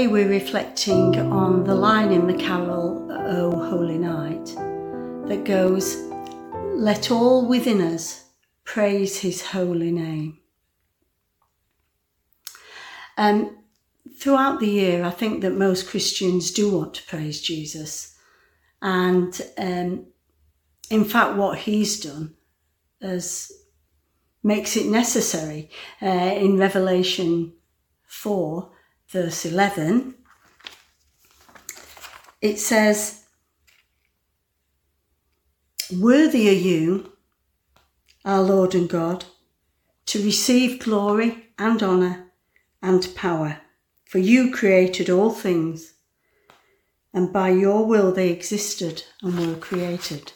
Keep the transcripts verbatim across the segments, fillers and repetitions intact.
Today we're reflecting on the line in the carol, O Holy Night, that goes, "Let all within us praise his holy name." Um, throughout the year, I think that most Christians do want to praise Jesus. And um, in fact, what he's done is, makes it necessary. Uh, in Revelation four, verse eleven, it says, "Worthy are you, our Lord and God, to receive glory and honour and power, for you created all things, and by your will they existed and were created."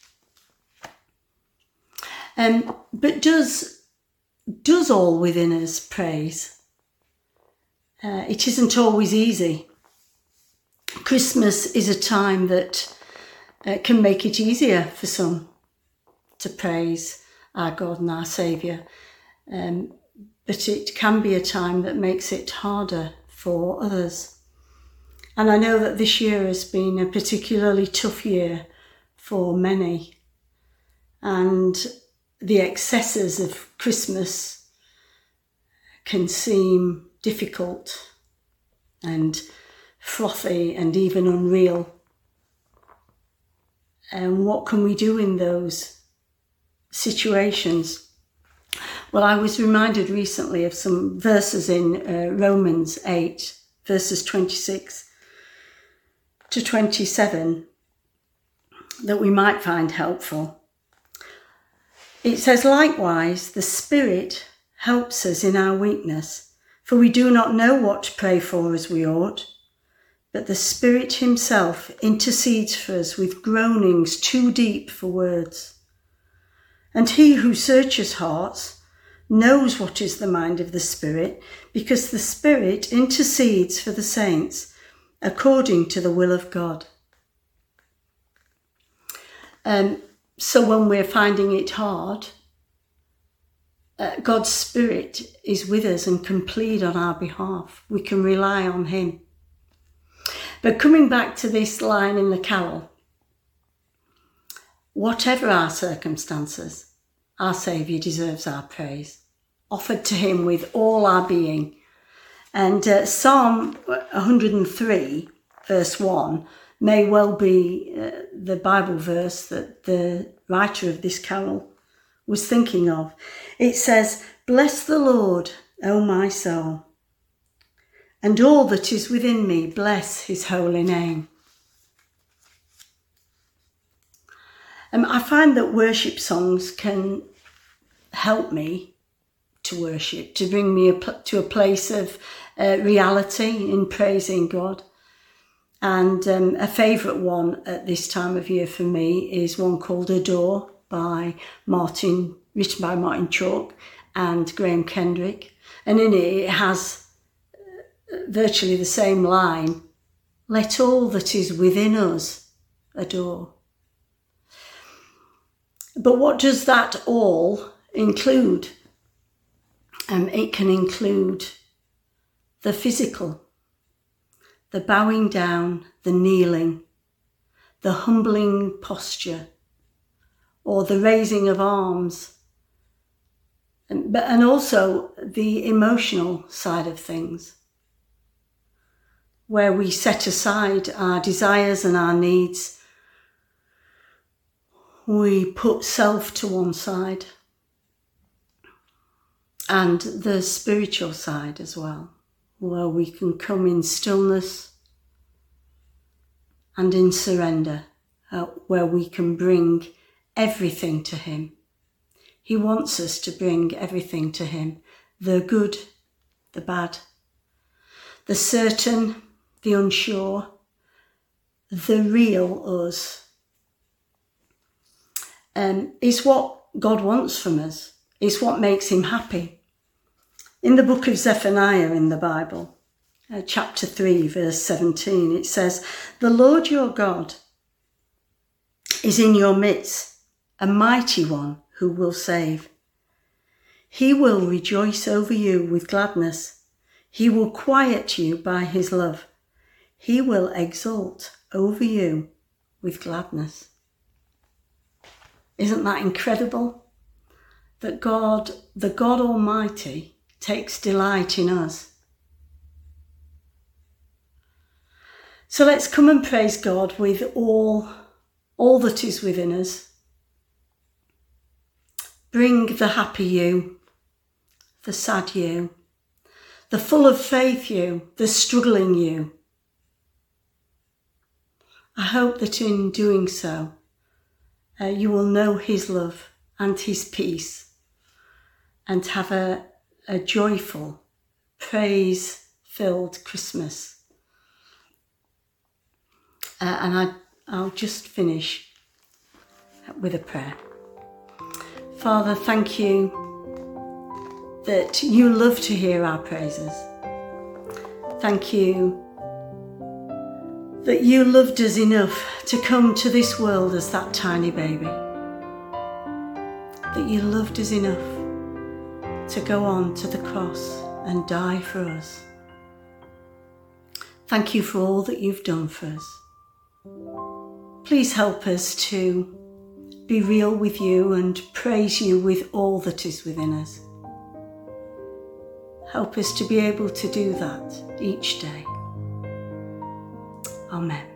Um, but does, does all within us praise? Uh, it isn't always easy. Christmas is a time that uh, can make it easier for some to praise our God and our Saviour. Um, but it can be a time that makes it harder for others. And I know that this year has been a particularly tough year for many. And the excesses of Christmas can seem difficult and frothy and even unreal. And what can we do in those situations? Well, I was reminded recently of some verses in uh, Romans eight, verses twenty-six to twenty-seven, that we might find helpful. It says, "Likewise, the Spirit helps us in our weakness, for we do not know what to pray for as we ought, but the Spirit himself intercedes for us with groanings too deep for words. And he who searches hearts knows what is the mind of the Spirit, because the Spirit intercedes for the saints according to the will of God." Um, so when we're finding it hard, uh, God's Spirit is with us and can plead on our behalf. We can rely on him. But coming back to this line in the carol, whatever our circumstances, our Saviour deserves our praise, offered to him with all our being. And uh, Psalm one hundred three, verse one, may well be uh, the Bible verse that the writer of this carol was thinking of. It says, "Bless the Lord, O my soul, and all that is within me, bless his holy name." Um, I find that worship songs can help me to worship, to bring me a pl- to a place of uh, reality in praising God. And um, a favourite one at this time of year for me is one called "Adore" by Martin, written by Martin Chalk and Graham Kendrick. And in it, it has virtually the same line, "Let all that is within us adore." But what does that all include? Um, it can include the physical, the bowing down, the kneeling, the humbling posture, or the raising of arms, and, but, and also the emotional side of things, where we set aside our desires and our needs. We put self to one side, and the spiritual side as well, where we can come in stillness and in surrender, uh, where we can bring everything to him. He wants us to bring everything to him, the good, the bad, the certain, the unsure, the real us. Um, it's what God wants from us. It's what makes him happy. In the book of Zephaniah in the Bible, uh, chapter three, verse seventeen, it says, "The Lord your God is in your midst, a mighty one who will save. He will rejoice over you with gladness. He will quiet you by his love. He will exult over you with gladness. Isn't that incredible? That God, the God Almighty, takes delight in us. So let's come and praise God with all, all that is within us. Bring the happy you, the sad you, the full of faith you, the struggling you. I hope that in doing so, uh, you will know his love and his peace and have a, a joyful, praise-filled Christmas. Uh, and I, I'll just finish with a prayer. Father, thank you that you love to hear our praises. Thank you that you loved us enough to come to this world as that tiny baby. That you loved us enough to go on to the cross and die for us. Thank you for all that you've done for us. Please help us to be real with you and praise you with all that is within us. Help us to be able to do that each day. Amen.